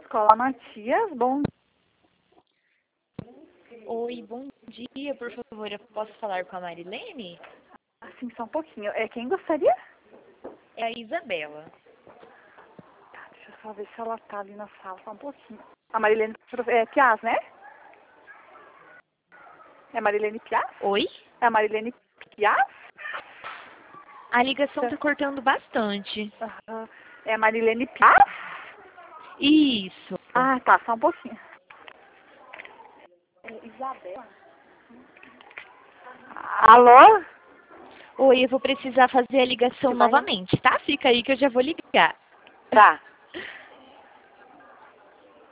Escola Matias, bom Oi, bom dia, por favor, eu posso falar com a Marilene? assim, só um pouquinho. Quem gostaria? É a Isabela. Tá, deixa eu só ver se ela tá ali na sala, só um pouquinho. A Marilene Piaz, né? É a Marilene Piaz? Oi? É a Marilene Piaz? A ligação tá cortando bastante. Aham. É a Marilene Piaz? Isso. Ah, tá, só um pouquinho. Isabela. Alô? Oi, eu vou precisar fazer a ligação Você vai? novamente, tá? Fica aí que eu já vou ligar. Tá.